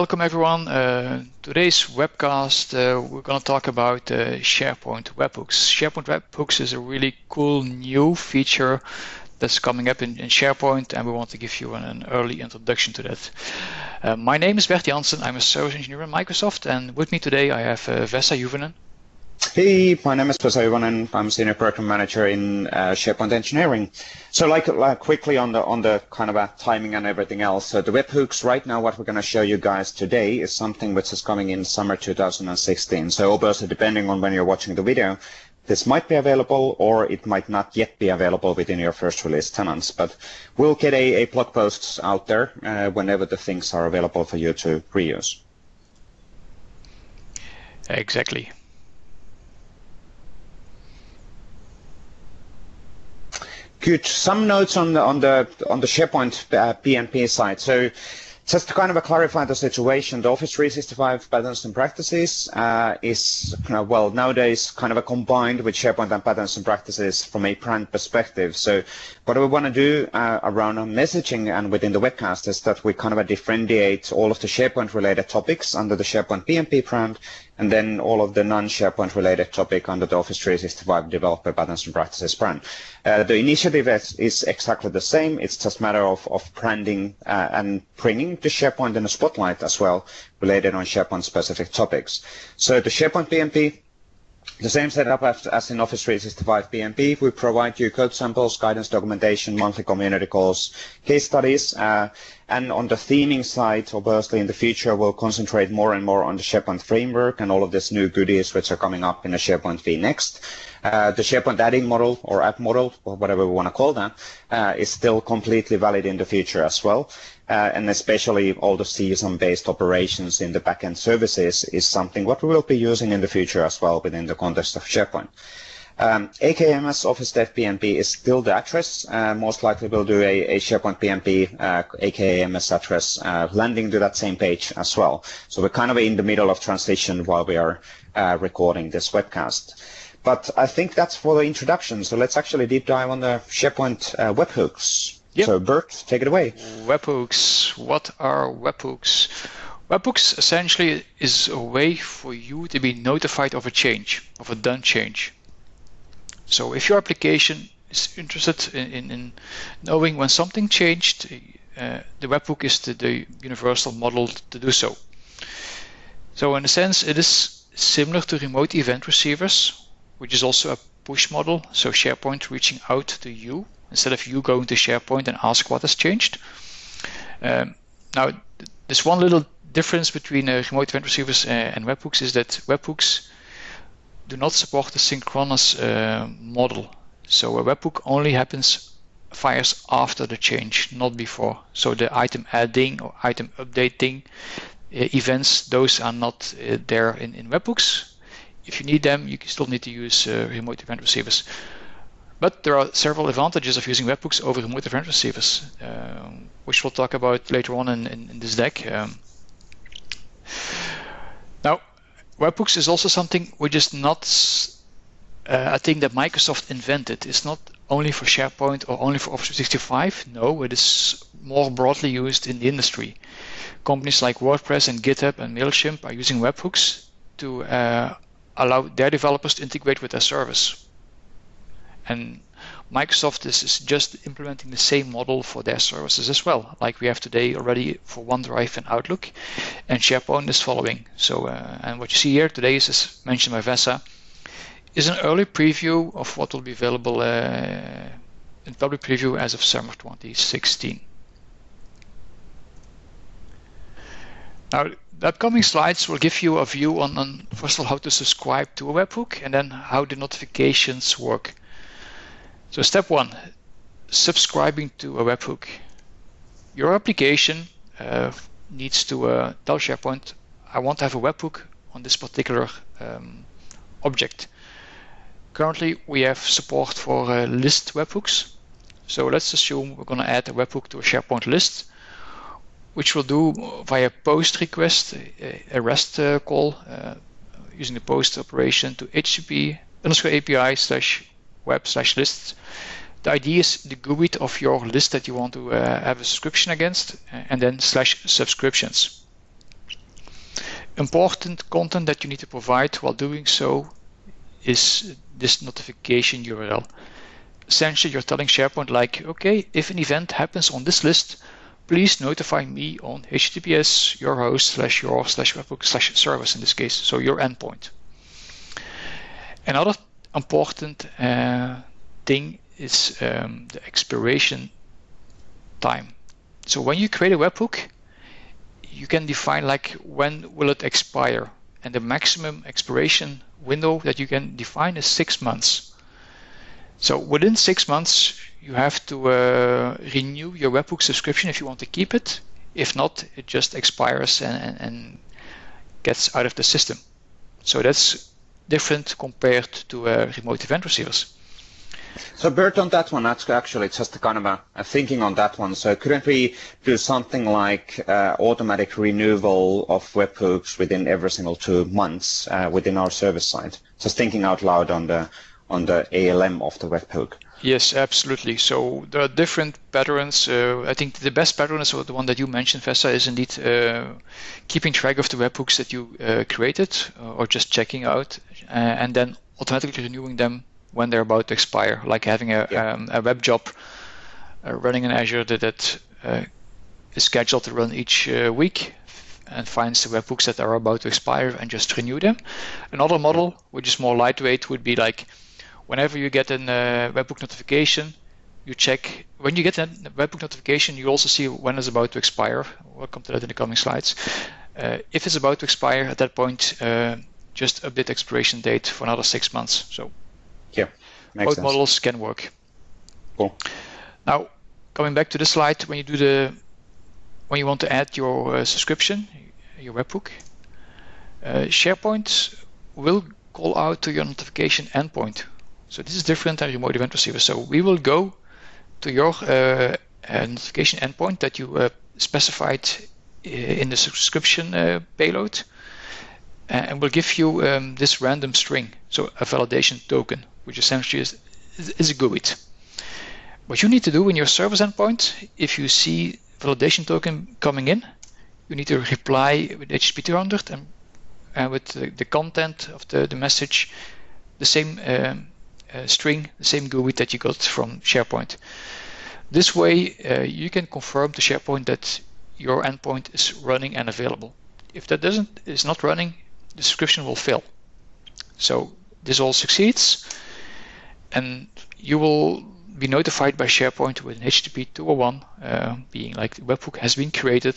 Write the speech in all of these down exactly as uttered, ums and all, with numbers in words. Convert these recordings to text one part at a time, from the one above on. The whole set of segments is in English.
welcome everyone. Uh, today's webcast, uh, we're going to talk about uh, SharePoint webhooks. SharePoint webhooks is a really cool new feature that's coming up in, in SharePoint, and we want to give you an, an early introduction to that. Uh, my name is Bert Janssen. I'm a service engineer in Microsoft, and with me today I have uh, Vesa Juvonen. Hey, my name is Vesa Juvonen. I'm Senior Program Manager in uh, SharePoint Engineering. So like, like quickly on the on the kind of a timing and everything else, so the webhooks right now, what we're going to show you guys today is something which is coming in summer two thousand sixteen. So obviously, depending on when you're watching the video, this might be available or it might not yet be available within your first release tenants. But we'll get a, a blog posts out there uh, whenever the things are available for you to reuse. Exactly. Good. Some notes on the on the on the SharePoint uh, P M P side. So, just to kind of clarify the situation, the Office three sixty-five patterns and practices uh, is uh, well nowadays kind of a combined with SharePoint and patterns and practices from a brand perspective. So, what we want to do uh, around our messaging and within the webcast is that we kind of differentiate all of the SharePoint related topics under the SharePoint P M P brand, and then all of the non-SharePoint related topic under the Office three sixty-five Developer Patterns and Practices brand. Uh, the initiative is, is exactly the same. It's just a matter of, of branding uh, and bringing the SharePoint in the spotlight as well, related on SharePoint specific topics. So the SharePoint P M P, the same setup as, as in Office three sixty-five P M P. We provide you code samples, guidance documentation, monthly community calls, case studies, uh, and on the theming side, obviously in the future, we'll concentrate more and more on the SharePoint framework and all of these new goodies which are coming up in the SharePoint V Next. Uh, the SharePoint adding model or app model, or whatever we want to call that, uh, is still completely valid in the future as well. Uh, and especially all the C S M-based operations in the backend services is something what we will be using in the future as well within the context of SharePoint. Um, A K M S Office Dev P M P is still the address. Uh, most likely we'll do a, a SharePoint P M P uh, A K M S address uh, landing to that same page as well. So we're kind of in the middle of transition while we are uh, recording this webcast. But I think that's for the introduction. So let's actually deep dive on the SharePoint uh, webhooks. Yep. So Bert, take it away. Webhooks. What are webhooks? Webhooks essentially is a way for you to be notified of a change, of a done change. So if your application is interested in, in, in knowing when something changed, uh, the webhook is the, the universal model to do so. So in a sense, it is similar to remote event receivers, which is also a push model. So SharePoint reaching out to you instead of you going to SharePoint and ask what has changed. Um, now, there's one little difference between uh, remote event receivers and, and webhooks is that webhooks do not support the synchronous uh, model. So a webhook only happens, fires after the change, not before. So the item adding or item updating uh, events, those are not uh, there in, in webhooks. If you need them, you still need to use uh, remote event receivers. But there are several advantages of using webhooks over remote event receivers, uh, which we'll talk about later on in, in, in this deck. Um, now, webhooks is also something which is not uh, a thing that Microsoft invented. It's not only for SharePoint or only for Office three sixty-five. No, it is more broadly used in the industry. Companies like WordPress and GitHub and MailChimp are using webhooks to uh, allow their developers to integrate with their service. And Microsoft is, is just implementing the same model for their services as well, like we have today already for OneDrive and Outlook, and SharePoint is following. So, uh, and what you see here today is, as mentioned by Vesa, is an early preview of what will be available uh, in public preview as of summer twenty sixteen. Now, the upcoming slides will give you a view on, on, first of all, how to subscribe to a webhook, and then how the notifications work. So step one, subscribing to a webhook. Your application uh, needs to uh, tell SharePoint, I want to have a webhook on this particular um, object. Currently, we have support for uh, list webhooks. So let's assume we're going to add a webhook to a SharePoint list, which we'll do via post request, a, a REST uh, call, uh, using the post operation to H T T P underscore A P I slash web slash lists. The I D is the G U I D of your list that you want to uh, have a subscription against, and then slash subscriptions. Important content that you need to provide while doing so is this notification U R L. Essentially, you're telling SharePoint like, okay, if an event happens on this list, please notify me on H T T P S your host slash your slash webhook slash service in this case, so your endpoint. Another important uh, thing is um, the expiration time. So when you create a webhook, you can define like when will it expire, and the maximum expiration window that you can define is six months. So within six months, you have to uh, renew your webhook subscription if you want to keep it. If not, it just expires and, and, and gets out of the system. So that's different compared to uh, remote event receivers. So Bert, on that one, that's actually just a kind of a, a thinking on that one. So couldn't we do something like uh, automatic renewal of webhooks within every single two months uh, within our service side? Just thinking out loud on the on the A L M of the webhook. Yes, absolutely. So there are different patterns. Uh, I think the best pattern is the one that you mentioned, Vesa, is indeed uh, keeping track of the webhooks that you uh, created uh, or just checking out uh, and then automatically renewing them when they're about to expire, like having a, yeah. um, a web job uh, running in Azure that, that uh, is scheduled to run each uh, week and finds the webhooks that are about to expire and just renew them. Another model, which is more lightweight, would be like whenever you get a uh, webhook notification, you check. When you get a webhook notification, you also see when it's about to expire. We'll come to that in the coming slides. Uh, if it's about to expire, at that point, uh, just update expiration date for another six months. So yeah, makes both sense. models can work. Cool. Now, coming back to this slide, when you do the, when you want to add your uh, subscription, your webhook, uh, SharePoint will call out to your notification endpoint. So this is different than remote event receiver. So we will go to your uh, uh, notification endpoint that you uh, specified in the subscription uh, payload, and we'll give you um, this random string, so a validation token, which essentially is, is a GUID. What you need to do in your service endpoint, if you see validation token coming in, you need to reply with H T T P two hundred and uh, with the, the content of the, the message, the same um, uh, string, the same GUID that you got from SharePoint. This way, uh, you can confirm to SharePoint that your endpoint is running and available. If that doesn't is not running, the subscription will fail. So this all succeeds, and you will be notified by SharePoint with an H T T P two oh one, uh, being like the webhook has been created,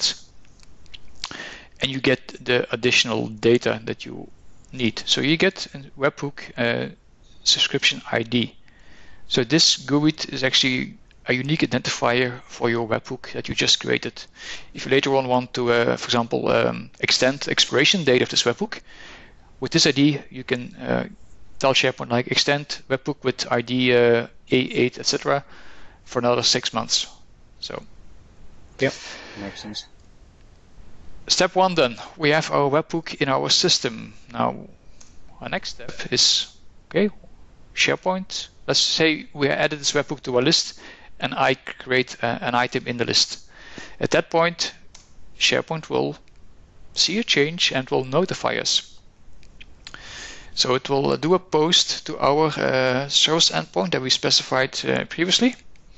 and you get the additional data that you need. So you get a webhook uh, subscription I D. So this GUID is actually a unique identifier for your webhook that you just created. If you later on want to, uh, for example, um, extend the expiration date of this webhook, with this I D you can uh, tell SharePoint like extend webhook with I D uh, A eight, et cetera, for another six months. So, yeah, makes sense. Step one done. We have our webhook in our system. Now, our next step is okay, SharePoint. Let's say we added this webhook to our list, and I create uh, an item in the list. At that point, SharePoint will see a change and will notify us. So it will uh, do a post to our uh, service endpoint that we specified uh, previously,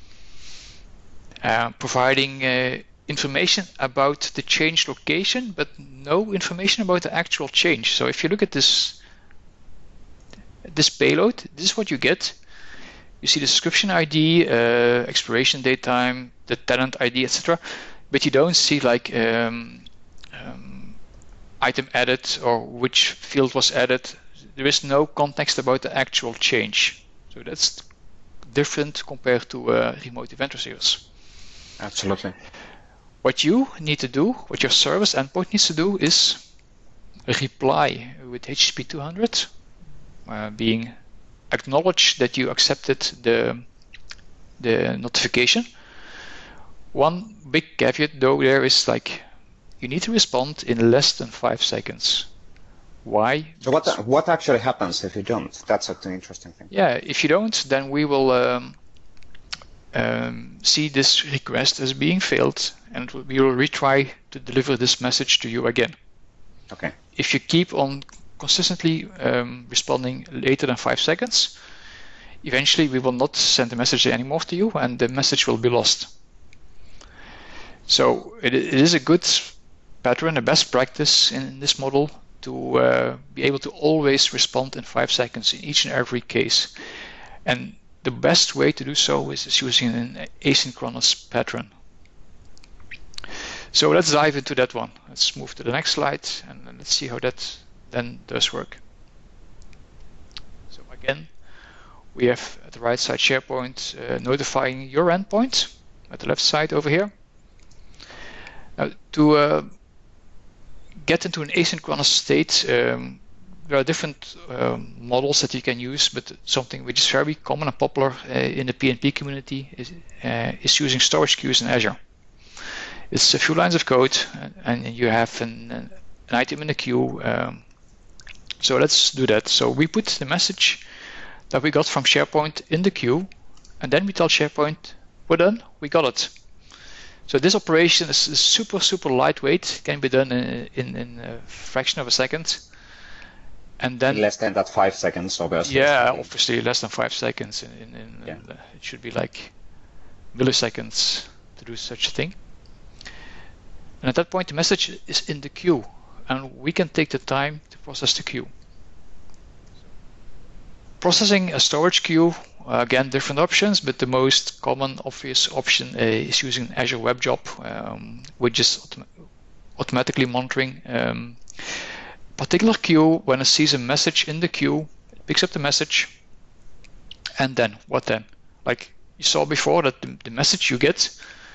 uh, providing uh, information about the change location, but no information about the actual change. So if you look at this, this payload, this is what you get. You see the subscription I D, uh, expiration date time, the tenant I D, et cetera. But you don't see like um, um, item added or which field was added. There is no context about the actual change. So that's different compared to uh, remote event receivers. Absolutely. What you need to do, what your service endpoint needs to do, is reply with H T T P two hundred, uh, being acknowledge that you accepted the, the notification. One big caveat though there is like you need to respond in less than five seconds. Why? So what what actually happens if you don't? That's an interesting thing. Yeah, if you don't, then we will um, um, see this request as being failed, and we will retry to deliver this message to you again. Okay. If you keep on consistently um, responding later than five seconds, eventually we will not send the message anymore to you, and the message will be lost. So it, it is a good pattern, a best practice in this model to uh, be able to always respond in five seconds in each and every case. And the best way to do so is, is using an asynchronous pattern. So let's dive into that one. Let's move to the next slide, and then let's see how that then does work. So again, we have at the right side SharePoint uh, notifying your endpoint at the left side over here. Now, to uh, get into an asynchronous state, um, there are different um, models that you can use, but something which is very common and popular uh, in the P N P community is, uh, is using storage queues in Azure. It's a few lines of code, and, and you have an, an item in the queue. Um, so let's do that. So we put the message that we got from SharePoint in the queue, and then we tell SharePoint, we're done, we got it. So this operation is, is super, super lightweight, can be done in, in, in a fraction of a second. And then less than that five seconds, obviously. Yeah, obviously less than five seconds. In, in, in yeah. uh, it should be like milliseconds to do such a thing. And at that point, the message is in the queue, and we can take the time to process the queue. Processing a storage queue, uh, again, different options, but the most common, obvious option uh, is using Azure Web Job, um, which is autom automatically monitoring um, particular queue. When it sees a message in the queue, it picks up the message, and then what then? Like you saw before, that the, the message you get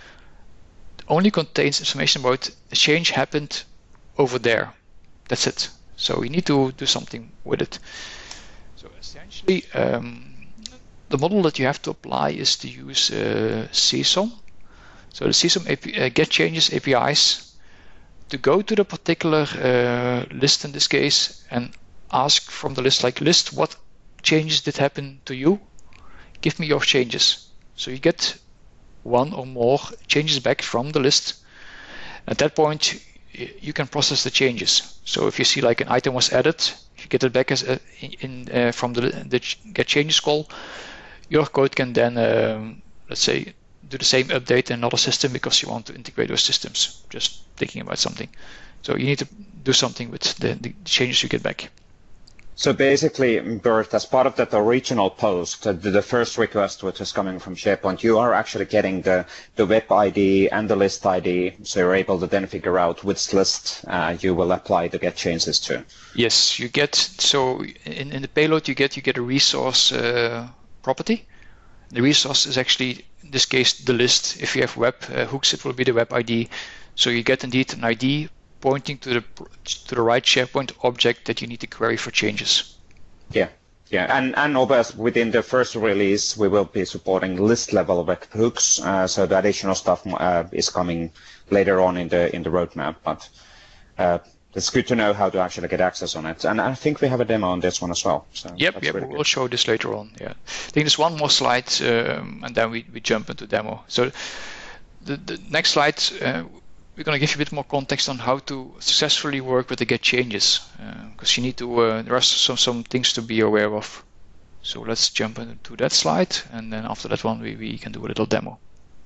only contains information about a change happened over there. That's it. So you need to do something with it. So essentially, um, the model that you have to apply is to use uh, C S O M. So the C S O M A P I, uh, get changes A P Is to go to the particular uh, list in this case and ask from the list, like list, what changes did happen to you? Give me your changes. So you get one or more changes back from the list. At that point, you can process the changes. So if you see like an item was added, you get it back as a, in, in uh, from the, the get changes call. Your code can then, um, let's say, do the same update in another system because you want to integrate those systems. Just thinking about something. So you need to do something with the, the changes you get back. So basically, Bert, as part of that original post, the, the first request which is coming from SharePoint, you are actually getting the, the web I D and the list I D, so you're able to then figure out which list uh, you will apply the get changes to. Yes, you get, so in, in the payload you get, you get a resource uh, property. The resource is actually, in this case, the list. If you have web uh, hooks, it will be the web I D. So you get indeed an I D pointing to the to the right SharePoint object that you need to query for changes. Yeah, yeah, and and obviously within the first release we will be supporting list level webhooks, uh, so the additional stuff uh, is coming later on in the in the roadmap. But uh, it's good to know how to actually get access on it, and I think we have a demo on this one as well. So yep, yep, really we'll show this later on. Yeah, I think there's one more slide, um, and then we we jump into demo. So the the next slide. Uh, We're going to give you a bit more context on how to successfully work with the get changes, because uh, you need to. Uh, there are some some things to be aware of. So let's jump into that slide, and then after that one, we we can do a little demo.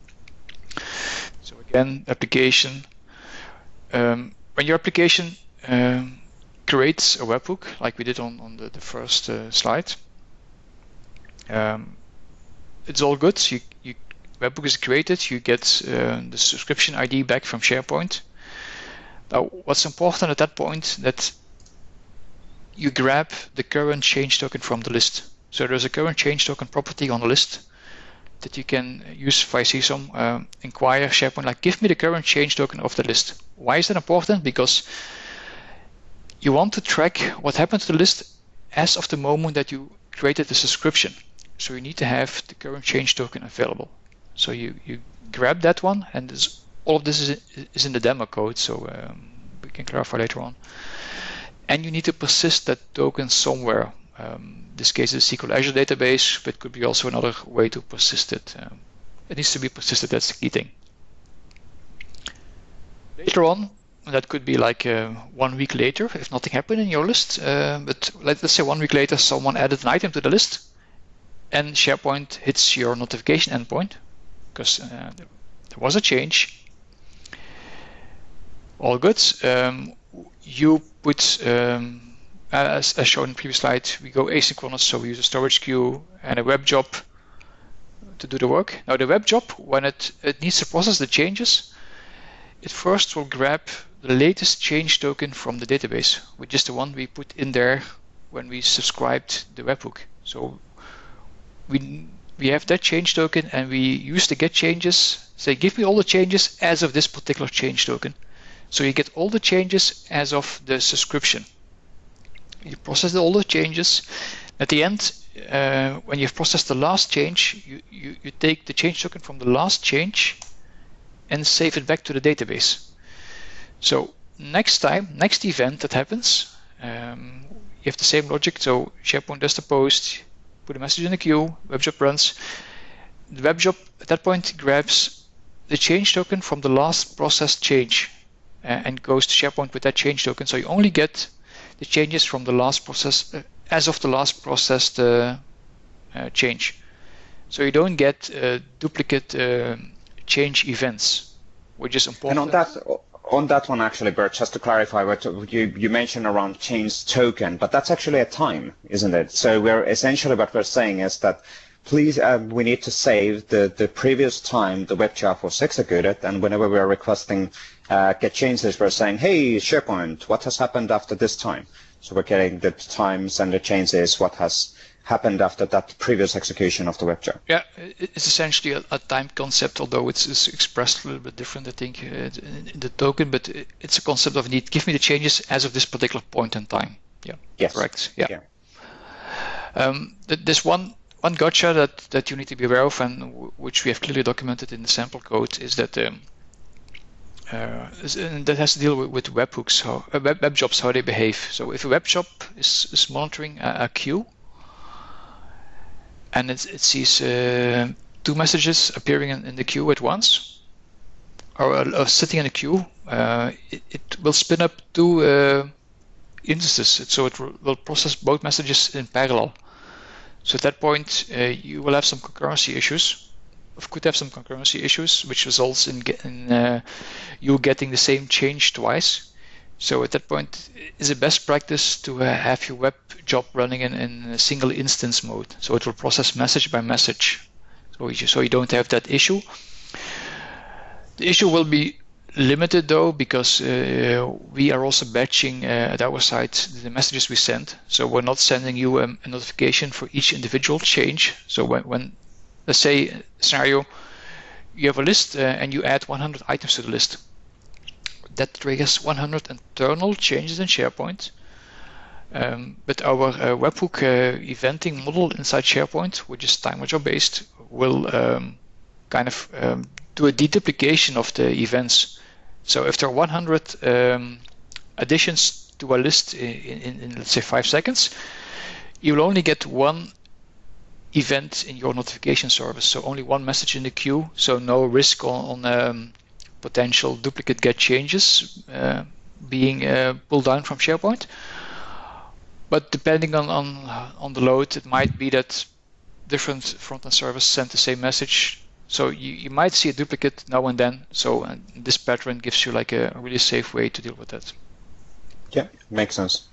So again, application. Um, when your application um, creates a webhook, like we did on on the, the first uh, slide, um, it's all good. You you webhook is created, you get uh, the subscription I D back from SharePoint. Now, what's important at that point, that you grab the current change token from the list. So there's a current change token property on the list that you can use via C S O M, uh, inquire SharePoint, like give me the current change token of the list. Why is that important? Because you want to track what happened to the list as of the moment that you created the subscription. So you need to have the current change token available. So you, you grab that one, and this, all of this is, is in the demo code, so um, we can clarify later on. And you need to persist that token somewhere. Um, in this case, it's a S Q L Azure database, but it could be also another way to persist it. Um, it needs to be persisted, that's the key thing. Later on, that could be like uh, one week later if nothing happened in your list. Uh, but let, let's say one week later someone added an item to the list and SharePoint hits your notification endpoint because uh, there was a change. All good. Um, you put, um, as, as shown in the previous slide, we go asynchronous, so we use a storage queue and a web job to do the work. Now the web job, when it, it needs to process the changes, it first will grab the latest change token from the database, which is the one we put in there when we subscribed the webhook. So we we have that change token and we use the get changes, say give me all the changes as of this particular change token. So you get all the changes as of the subscription. You process all the changes. At the end, uh, when you've processed the last change, you, you, you take the change token from the last change and save it back to the database. So next time, next event that happens, um, you have the same logic. So SharePoint does the post, put a message in the queue, web job runs. The web job at that point grabs the change token from the last processed change uh, and goes to SharePoint with that change token. So you only get the changes from the last process uh, as of the last processed uh, uh, change. So you don't get uh, duplicate uh, change events, which is important. And on that, on that one actually, Bert, just to clarify what you, you mentioned around change token, but that's actually a time, isn't it? So we're essentially what we're saying is that please, uh, we need to save the, the previous time the web job was executed, and whenever we're requesting uh, get changes, we're saying, hey, SharePoint, what has happened after this time? So we're getting the times and the changes, what has happened after that previous execution of the web job. Yeah, it's essentially a, a time concept, although it's, it's expressed a little bit different, I think, uh, in, in the token, but it's a concept of need. Give me the changes as of this particular point in time. Yeah, yes. Correct. Yeah. yeah. Um, there's one one gotcha that, that you need to be aware of, and w which we have clearly documented in the sample code, is that um, uh, and that has to deal with, with webhooks, how, uh, web, web jobs, how they behave. So if a web job is, is monitoring a, a queue, and it, it sees uh, two messages appearing in, in the queue at once, or, or sitting in a queue, uh, it, it will spin up two uh, instances. So it will process both messages in parallel. So at that point, uh, you will have some concurrency issues. Or could have some concurrency issues, which results in, get, in uh, you getting the same change twice. So at that point, it's a best practice to uh, have your web job running in, in a single instance mode. So it will process message by message. So you, so you don't have that issue. The issue will be limited though, because uh, we are also batching uh, at our side the messages we send. So we're not sending you um, a notification for each individual change. So when, when let's say scenario, you have a list uh, and you add one hundred items to the list. That triggers one hundred internal changes in SharePoint. Um, but our uh, webhook uh, eventing model inside SharePoint, which is timer job based, will um, kind of um, do a deduplication of the events. So if there are one hundred um, additions to a list in, in, in, let's say, five seconds, you will only get one event in your notification service. So only one message in the queue, so no risk on, on um, potential duplicate get changes uh, being uh, pulled down from SharePoint. But depending on, on, on the load, it might be that different front-end services send the same message. So you, you might see a duplicate now and then. So uh, this pattern gives you like a, a really safe way to deal with that. Yeah, makes sense.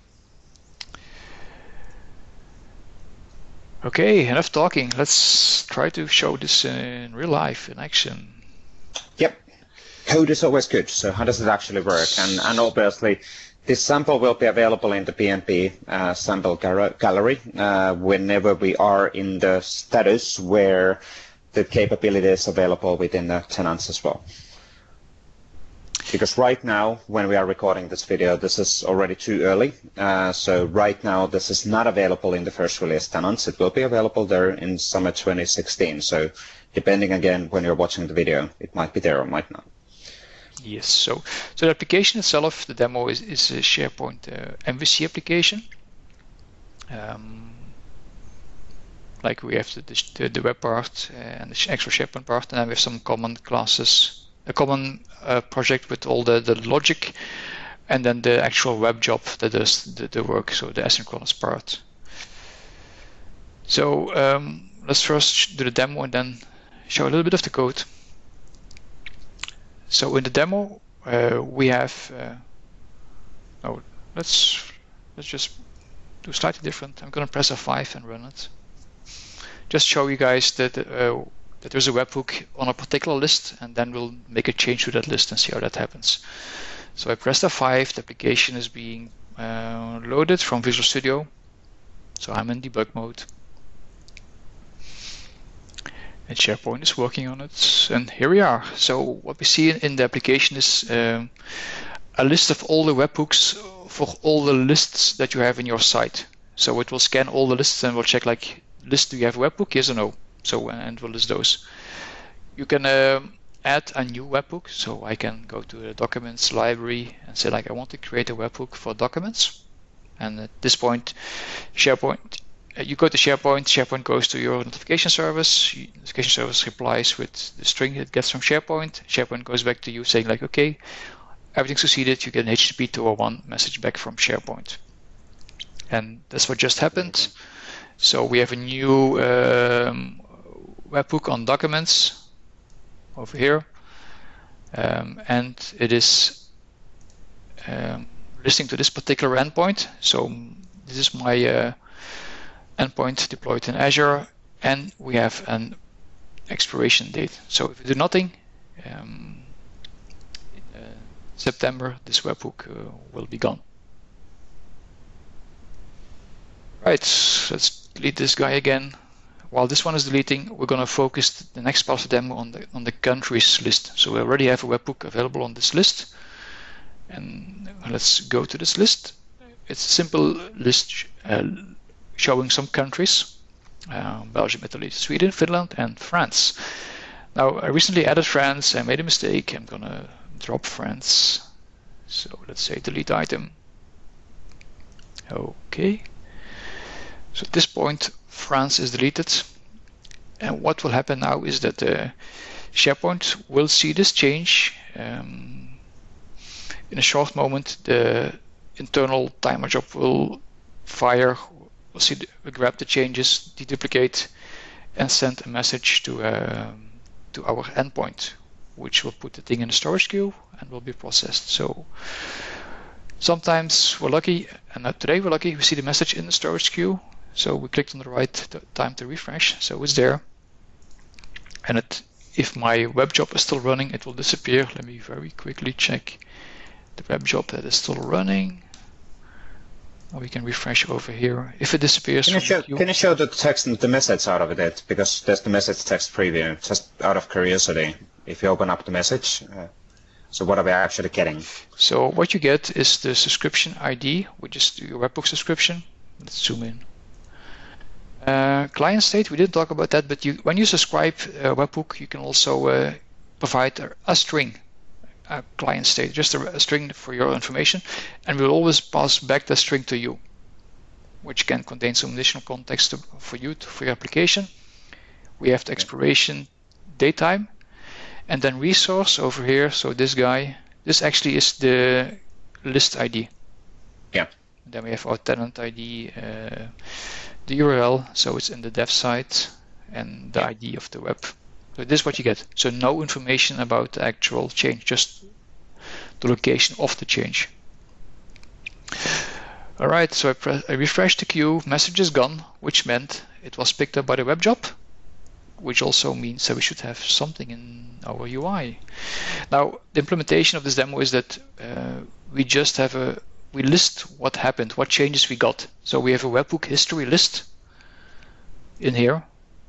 Okay, enough talking. Let's try to show this in real life, in action. Yep. Code is always good. So how does it actually work? And, and obviously, this sample will be available in the P N P uh, sample gallery uh, whenever we are in the status where the capability is available within the tenants as well. Because right now, when we are recording this video, this is already too early. Uh, so right now, this is not available in the first release tenants. It will be available there in summer twenty sixteen. So depending again, when you're watching the video, it might be there or might not. Yes, so so the application itself, the demo is, is a SharePoint uh, M V C application. Um, like we have the, the, the web part and the extra SharePoint part, and then we have some common classes, a common uh, project with all the, the logic and then the actual web job that does the, the work, so the asynchronous part. So um, let's first do the demo and then show a little bit of the code. So in the demo, uh, we have, uh, oh, let's let's just do slightly different. I'm going to press F five and run it. Just show you guys that uh, that there's a webhook on a particular list, and then we'll make a change to that list and see how that happens. So I pressed F five. The application is being uh, loaded from Visual Studio. So I'm in debug mode. And SharePoint is working on it, and here we are. So what we see in the application is um, a list of all the webhooks for all the lists that you have in your site. So it will scan all the lists and will check, like, list, do you have a webhook, yes or no? So and we'll list those. You can um, add a new webhook. So I can go to the documents library and say, like, I want to create a webhook for documents. And at this point, SharePoint. You go to SharePoint, SharePoint goes to your notification service, notification service replies with the string it gets from SharePoint, SharePoint goes back to you saying, like, okay, everything succeeded, you get an H T T P two oh one message back from SharePoint. And that's what just happened. So we have a new um, webhook on documents over here, um, and it is um, listening to this particular endpoint. So this is my uh, endpoint deployed in Azure, and we have an expiration date. So if we do nothing, um, in uh, September, this webhook uh, will be gone. Right, let's delete this guy again. While this one is deleting, we're going to focus the next part of the demo on the on the countries list. So we already have a webhook available on this list, and let's go to this list. It's a simple list uh, showing some countries, uh, Belgium, Italy, Sweden, Finland, and France. Now, I recently added France. I made a mistake. I'm going to drop France. So let's say delete item. Okay. So at this point, France is deleted. And what will happen now is that uh, SharePoint will see this change. Um, in a short moment, the internal timer job will fire. We'll see the, we'll grab the changes, deduplicate, and send a message to uh, to our endpoint, which will put the thing in the storage queue and will be processed. So sometimes we're lucky, and not today we're lucky, we see the message in the storage queue. So we clicked on the right time to refresh, so it's there. And it, if my web job is still running, it will disappear. Let me very quickly check the web job that is still running. We can refresh over here. If it disappears, can you show, can you show the text and the message out of it? Because there's the message text preview, just out of curiosity. If you open up the message, uh, so what are we actually getting? So what you get is the subscription I D, which is your webhook subscription. Let's zoom in. Uh, client state, we didn't talk about that, but you, when you subscribe a webhook, you can also uh, provide a, a string. A client state, just a, a string for your information, and we'll always pass back the string to you, which can contain some additional context to, for you, to, for your application. We have the expiration date time, and then resource over here. So this guy, this actually is the list I D. Yeah. And then we have our tenant I D, uh, the U R L, so it's in the dev site, and the yeah. I D of the web. So this is what you get. So no information about the actual change, just the location of the change. All right, so I, press, I refreshed the queue, message is gone, which meant it was picked up by the web job, which also means that we should have something in our U I. Now, the implementation of this demo is that uh, we just have a, we list what happened, what changes we got. So we have a webhook history list in here.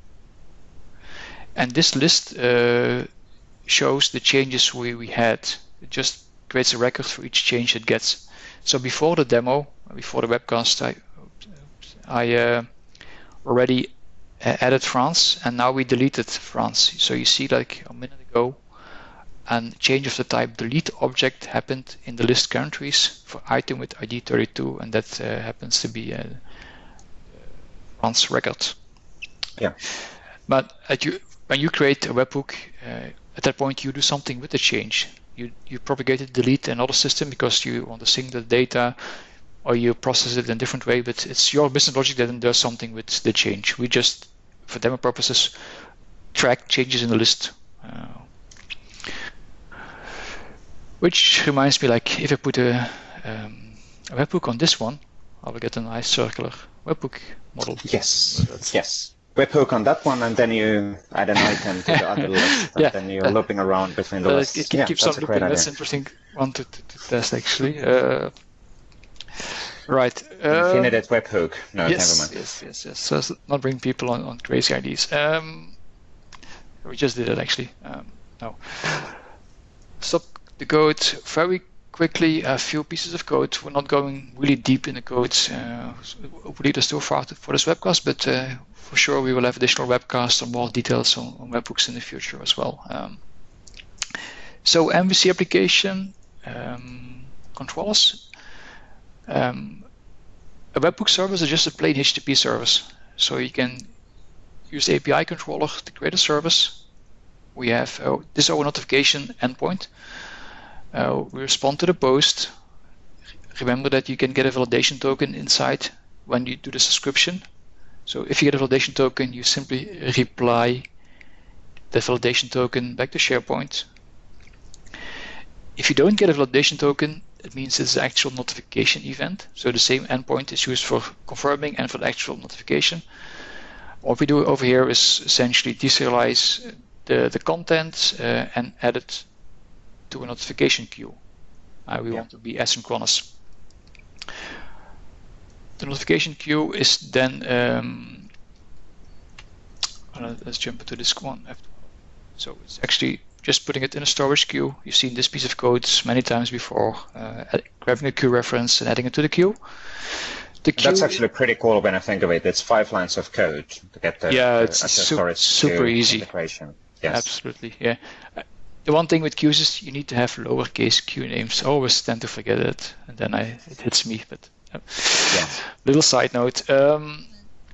And this list uh, shows the changes we, we had. It just creates a record for each change it gets. So before the demo, before the webcast, I, I uh, already added France, and now we deleted France. So you see, like a minute ago, a change of the type delete object happened in the list countries for item with I D thirty-two, and that uh, happens to be a France record. Yeah. But at you, when you create a webhook, uh, at that point you do something with the change. You, you propagate it, delete another system because you want to sync the data, or you process it in a different way, but it's your business logic that then does something with the change. We just, for demo purposes, track changes in the list. Uh, which reminds me, like if I put a, um, a webhook on this one, I will get a nice circular webhook model. Yes, yes. Webhook on that one, and then you add an item to the other list, and yeah. then you're uh, looping around between the uh, lists. It, it yeah, keeps that's on a great looping. idea. That's an interesting one to, to, to test, actually. Uh, right. Infinited uh, webhook. No, yes, never mind. Yes, yes, yes. So let's not bring people on, on crazy ideas. Um, we just did it, actually. Um, no. Stop the code very quickly. A few pieces of code. We're not going really deep in the code. Uh, it would lead us too far to, for this webcast, but uh, for sure we will have additional webcasts or more details on, on webhooks in the future as well. Um, so M V C application um, controllers. Um, a webhook service is just a plain H T T P service. So you can use the A P I controller to create a service. We have uh, this is our notification endpoint. Uh, we respond to the post. Remember that you can get a validation token inside when you do the subscription. So if you get a validation token, you simply reply the validation token back to SharePoint. If you don't get a validation token, it means it's an actual notification event. So the same endpoint is used for confirming and for the actual notification. What we do over here is essentially deserialize the, the content uh, and add it to a notification queue. Uh, we yeah. want to be asynchronous. The notification queue is then, um, let's jump into this one. So it's actually just putting it in a storage queue. You've seen this piece of code many times before, uh, grabbing a queue reference and adding it to the queue. The queue That's actually pretty cool when I think of it. It's five lines of code to get the, yeah, the it's su super easy. Integration. Yes. Absolutely, yeah. The one thing with queues is you need to have lowercase queue names. I always tend to forget it, and then I, it hits me. But uh, yeah. Little side note: um,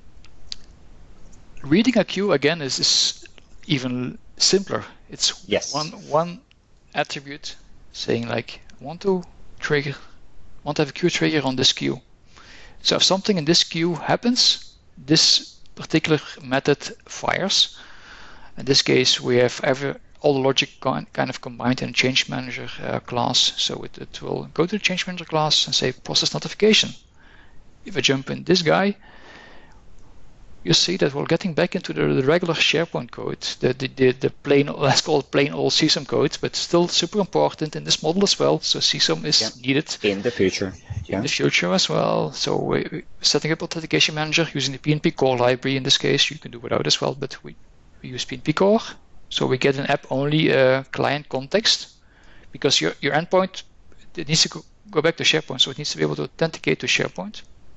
reading a queue again is, is even simpler. It's yes. one one attribute saying like I want to trigger, want to have a queue trigger on this queue. So if something in this queue happens, this particular method fires. In this case, we have every all the logic kind of combined in a change manager uh, class. So it, it will go to the change manager class and say process notification. If I jump in this guy, you see that we're getting back into the, the regular SharePoint code, the, the, the, the plain, let's call it plain old C S O M code, but still super important in this model as well. So C S O M is yeah. needed in the future. Yeah. In the future as well. So we're setting up authentication manager using the P N P Core library. In this case, you can do without as well, but we, we use P N P Core. So we get an app-only uh, client context because your, your endpoint, it needs to go, go back to SharePoint, so it needs to be able to authenticate to SharePoint.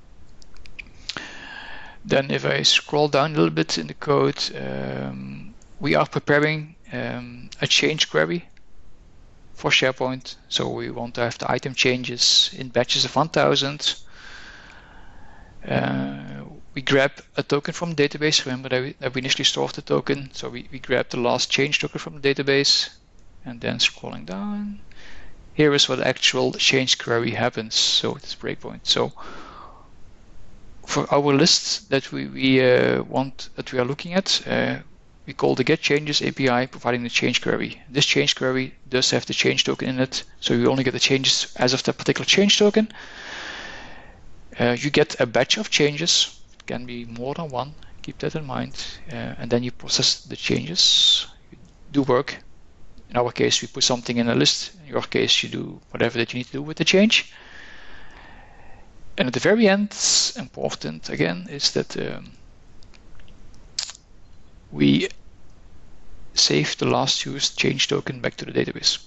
Then if I scroll down a little bit in the code, um, we are preparing um, a change query for SharePoint. So we want to have the item changes in batches of one thousand. Uh, we grab a token from the database. Remember that we, that we initially stored the token. So we, we grab the last change token from the database, and then scrolling down. Here is where the actual change query happens. So it's breakpoint. So for our list that we, we uh, want, that we are looking at, uh, we call the get changes A P I providing the change query. This change query does have the change token in it. So you only get the changes as of that particular change token. Uh, you get a batch of changes, it can be more than one, keep that in mind, uh, and then you process the changes, you do work. In our case, we put something in a list. In your case, you do whatever that you need to do with the change. And at the very end, important again, is that um, we save the last used change token back to the database.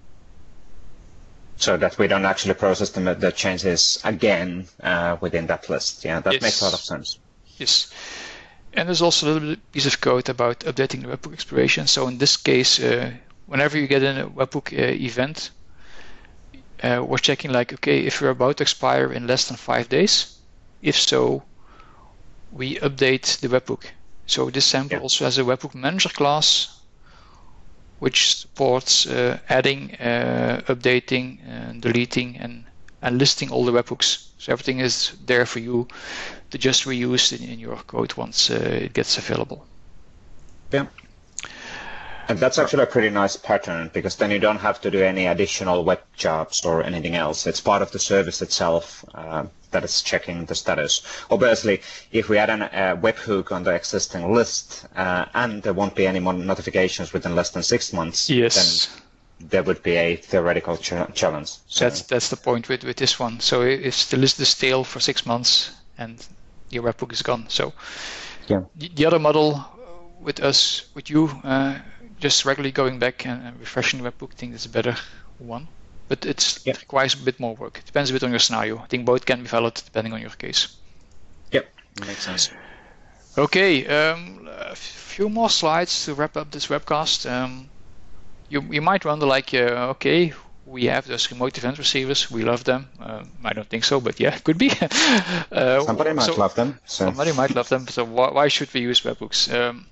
So that we don't actually process the, the changes again uh, within that list. Yeah, that yes. makes a lot of sense. Yes. And there's also a little bit piece of code about updating the webhook expiration. So in this case, uh, whenever you get in a webhook uh, event, uh, we're checking like, okay, if you're about to expire in less than five days, if so, we update the webhook. So this sample yeah. also has a webhook manager class which supports uh, adding, uh, updating, and deleting, and, and listing all the webhooks. So everything is there for you to just reuse in, in your code once uh, it gets available. Yeah. And that's actually a pretty nice pattern, because then you don't have to do any additional web jobs or anything else. It's part of the service itself uh, that is checking the status. Obviously, if we add a uh, webhook on the existing list uh, and there won't be any more notifications within less than six months, yes, then there would be a theoretical ch challenge. So that's that's the point with, with this one. So if the list is stale for six months and your webhook is gone. So yeah. the, the other model with us, with you, uh, just regularly going back and refreshing the webhook, I think is a better one. But it's, yep. it requires a bit more work. It depends a bit on your scenario. I think both can be valid depending on your case. Yep, makes sense. Okay, um, a few more slides to wrap up this webcast. Um, you, you might wonder, like, uh, okay, we have those remote event receivers. We love them. Uh, I don't think so, but yeah, could be. uh, somebody might so, love them. So. Somebody might love them. So why, why should we use webhooks? Um,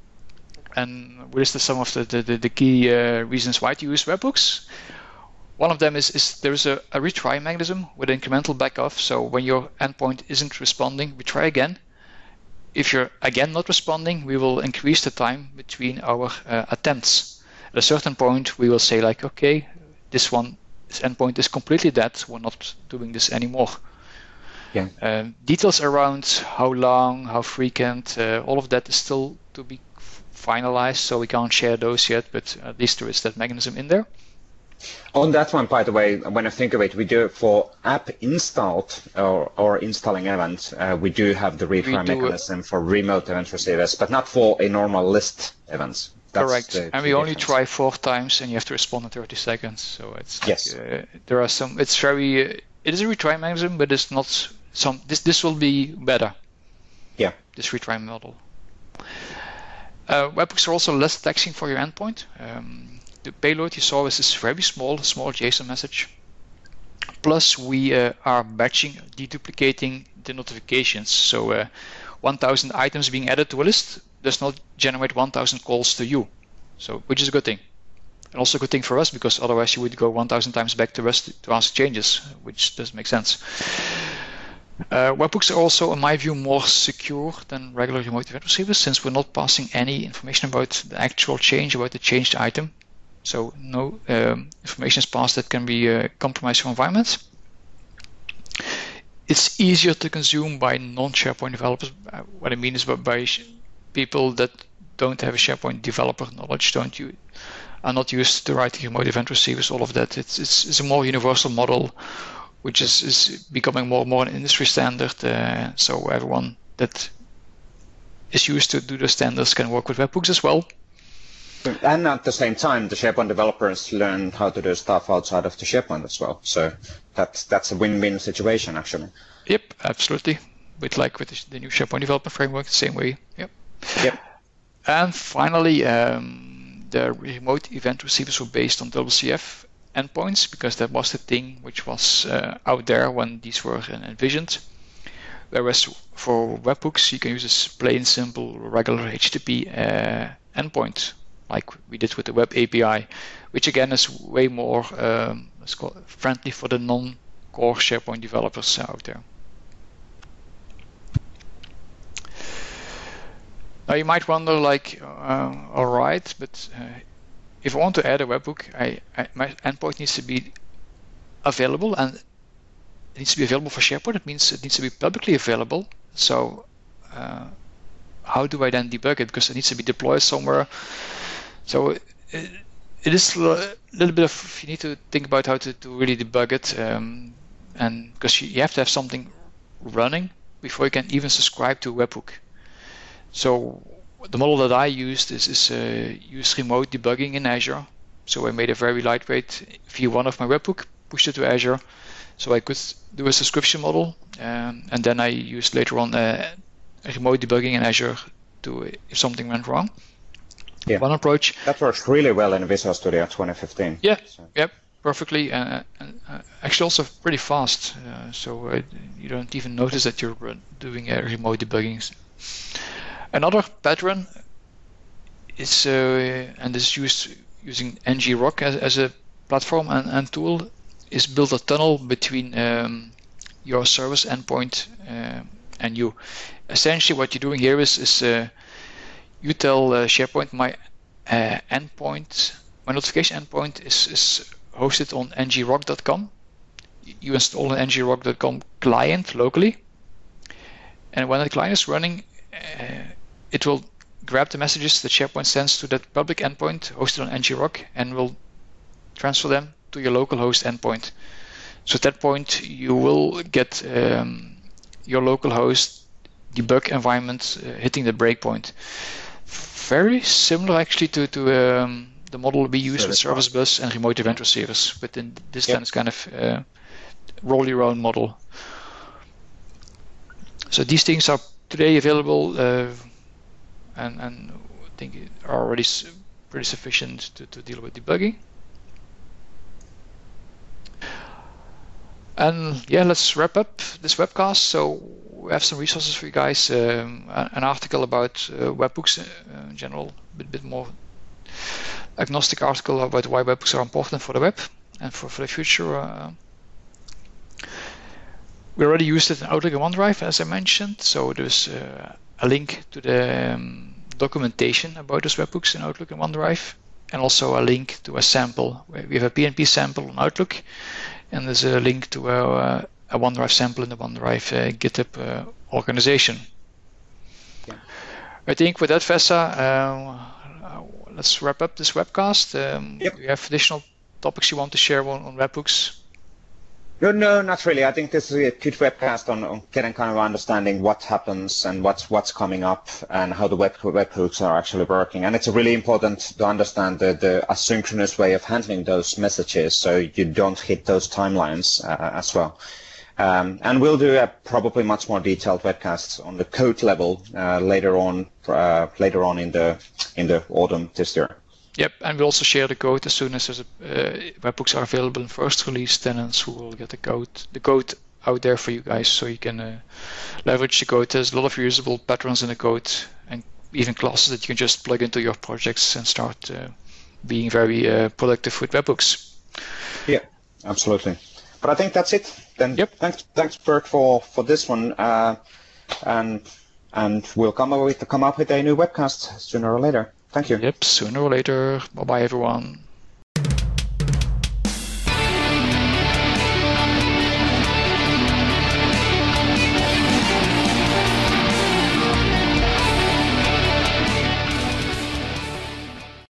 and we listed some of the, the, the key uh, reasons why to use webhooks. One of them is, is there's a, a retry mechanism with incremental backoff. So when your endpoint isn't responding, we try again. If you're again not responding, we will increase the time between our uh, attempts. At a certain point, we will say, like, okay, this one, this endpoint is completely dead. We're not doing this anymore. Yeah. Um, details around how long, how frequent, uh, all of that is still to be finalized, so we can't share those yet, but at least there is that mechanism in there. On that one, by the way, when I think of it, we do for app installed or, or installing events, uh, we do have the retry mechanism for remote event receivers, but not for a normal list events. That's correct, and we only try four times, and you have to respond in thirty seconds. So it's yes. Like, uh, there are some. It's very. Uh, it is a retry mechanism, but it's not some. This this will be better. Yeah. This retry model. Uh, webhooks are also less taxing for your endpoint. Um, the payload you saw is, is very small, small JSON message. Plus, we uh, are batching, deduplicating the notifications. So, uh, one thousand items being added to a list does not generate one thousand calls to you. So, which is a good thing. And also a good thing for us, because otherwise you would go one thousand times back to us to ask changes, which doesn't make sense. Uh, webhooks are also, in my view, more secure than regular remote event receivers, since we're not passing any information about the actual change, about the changed item. So no um, information is passed that can be uh, compromised for environments. It's easier to consume by non-SharePoint developers. Uh, what I mean is by, by people that don't have a SharePoint developer knowledge, don't you, are not used to writing remote event receivers, all of that. It's, it's, it's a more universal model, which is, is becoming more and more an industry standard. Uh, so everyone that is used to do the standards can work with webhooks as well. And at the same time, the SharePoint developers learn how to do stuff outside of the SharePoint as well. So that's that's a win-win situation, actually. Yep, absolutely. With like with the new SharePoint development framework, the same way. Yep. Yep. And finally, um, the remote event receivers were based on W C F endpoints, because that was the thing which was uh, out there when these were envisioned. Whereas for webhooks, you can use this plain, simple, regular H T T P uh, endpoint, like we did with the web A P I, which again is way more um, let's call it friendly for the non-core SharePoint developers out there. Now you might wonder, like, uh, all right, but uh, if I want to add a webhook, I, I, my endpoint needs to be available, and it needs to be available for SharePoint. It means it needs to be publicly available. So uh, how do I then debug it? Because it needs to be deployed somewhere. So it, it is a little bit of, you need to think about how to, to really debug it, um, and because you, you have to have something running before you can even subscribe to a webhook. So the model that I used is, is uh, use remote debugging in Azure. So I made a very lightweight V one of my webhook, pushed it to Azure, so I could do a subscription model, um, and then I used later on uh, remote debugging in Azure to if something went wrong. Yeah. One approach. That works really well in Visual Studio twenty fifteen. Yeah, so. Yep, perfectly, uh, and uh, actually also pretty fast. Uh, so uh, you don't even notice that you're doing uh, remote debugging. Another pattern is, uh, and this is used using ngrok as, as a platform and, and tool, is build a tunnel between um, your service endpoint uh, and you. Essentially, what you're doing here is, is uh, you tell uh, SharePoint my uh, endpoint, my notification endpoint is, is hosted on ngrok dot com. You install an ngrok dot com client locally, and when the client is running, uh, it will grab the messages that SharePoint sends to that public endpoint hosted on ngrok and will transfer them to your local host endpoint. So at that point, you will get um, your local host debug environment uh, hitting the breakpoint. Very similar actually to, to um, the model we use with Service Bus and remote event receivers, but in this yep. kind of uh, roll your own model. So these things are today available uh, and, and I think are already pretty sufficient to, to deal with debugging. And yeah, let's wrap up this webcast. So we have some resources for you guys, um, an article about uh, webhooks uh, in general, a bit, bit more agnostic article about why webhooks are important for the web and for, for the future. Uh, we already used it in Outlook and OneDrive, as I mentioned, so there's uh, a link to the um, documentation about those webhooks in Outlook and OneDrive, and also a link to a sample. We have a P N P sample on Outlook, and there's a link to a, a OneDrive sample in the OneDrive uh, GitHub uh, organization. Yeah. I think with that, Vesa, uh, let's wrap up this webcast. Um, yep. Do you have additional topics you want to share on, on webhooks? No, no, not really. I think this is a good webcast on, on getting kind of understanding what happens and what's what's coming up and how the web webhooks are actually working. And it's really important to understand the, the asynchronous way of handling those messages, so you don't hit those timelines uh, as well. Um, and we'll do a probably much more detailed webcasts on the code level uh, later on, uh, later on in the in the autumn this year. Yep, and we'll also share the code as soon as there's a, uh, webhooks are available in first release tenants who will get the code the code out there for you guys, so you can uh, leverage the code. There's a lot of usable patterns in the code and even classes that you can just plug into your projects and start uh, being very uh, productive with webhooks. Yeah, absolutely. But I think that's it. Then yep. thanks, thanks, Bert, for for this one, uh, and and we'll come up with come up with a new webcast sooner or later. Thank you. Yep, sooner or later. Bye-bye, everyone.